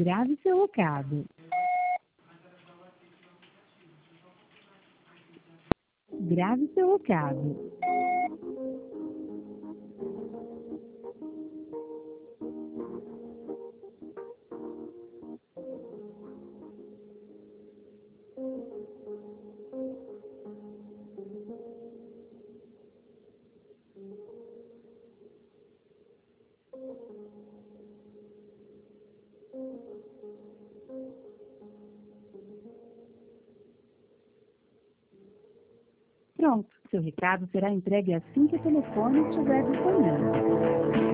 Grave seu recado. Grave seu recado. Pronto, seu recado será entregue assim que o telefone estiver disponível.